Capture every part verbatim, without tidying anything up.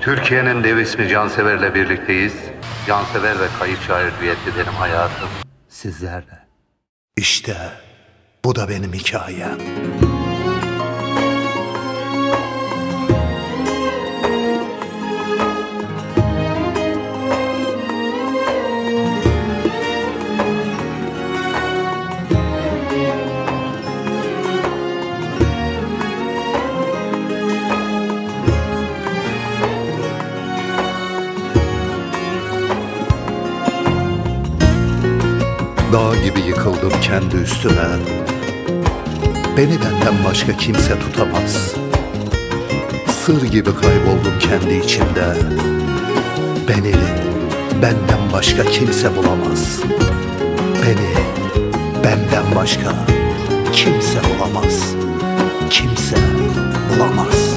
Türkiye'nin dev ismi Cansever'le birlikteyiz. Cansever ve kayıp şair düeti benim hayatım sizlerle. İşte bu da benim hikayem. Dağ gibi yıkıldım kendi üstüme. Beni benden başka kimse tutamaz. Sır gibi kayboldum kendi içimde. Beni benden başka kimse bulamaz. Beni benden başka kimse bulamaz. Kimse bulamaz.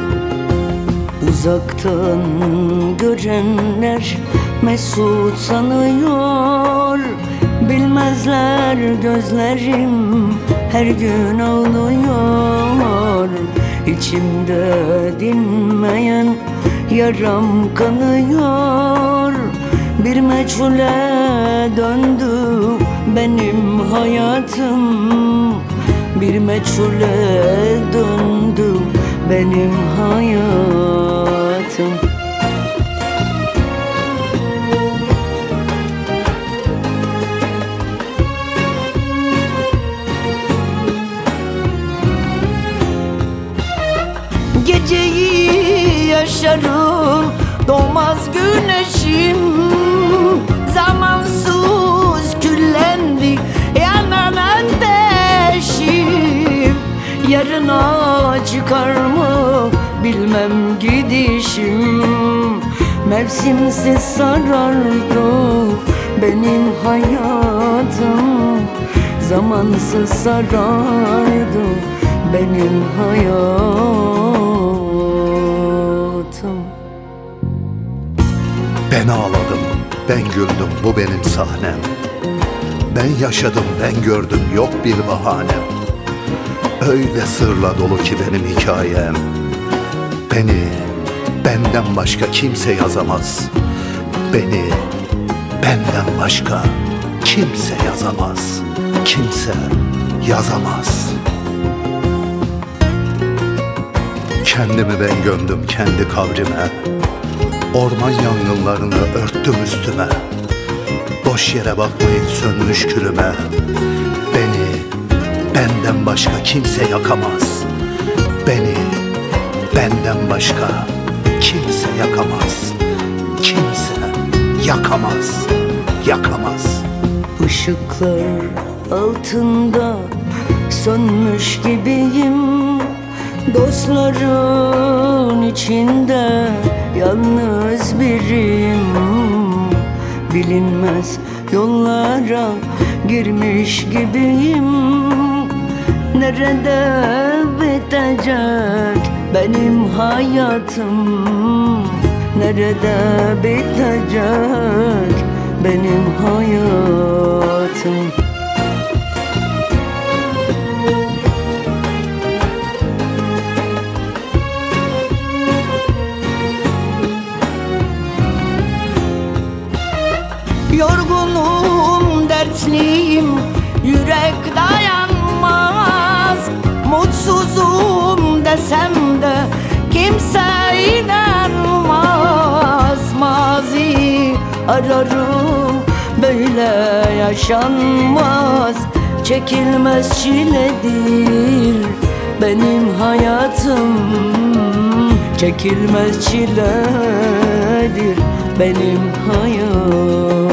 Uzaktan görenler mesut sanıyor. Bilmezler gözlerim her gün ağlıyor. İçimde dinmeyen yaram kanıyor. Bir meçhule döndü benim hayatım. Bir meçhule döndü benim hayatım. Geceyi yaşarım, doğmaz güneşim. Zamansız küllendi yanan ateşim. Yarına çıkar mı bilmem gidişim. Mevsimsiz sarardı benim hayatım. Zamansız sarardı benim hayatım. Ben ağladım, ben güldüm, bu benim sahnem. Ben yaşadım, ben gördüm, yok bir bahanem. Öyle sırla dolu ki benim hikayem. Beni benden başka kimse yazamaz. Beni benden başka kimse yazamaz. Kimse yazamaz. Kendimi ben gömdüm kendi kabrime. Orman yangınlarını örttüm üstüme. Boş yere bakmayın sönmüş külüme. Beni benden başka kimse yakamaz. Beni benden başka kimse yakamaz. Kimse yakamaz, yakamaz. Işıklar altında sönmüş gibiyim. Dostların içinde yalnız birim. Bilinmez yollara girmiş gibiyim. Nerede bitecek benim hayatım? Nerede bitecek benim hayatım? Yorgunum, dertliyim, yürek dayanmaz. Mutsuzum desem de kimse inanmaz. Mazi ararım, böyle yaşanmaz. Çekilmez çiledir benim hayatım. Çekilmez çiledir benim hayatım.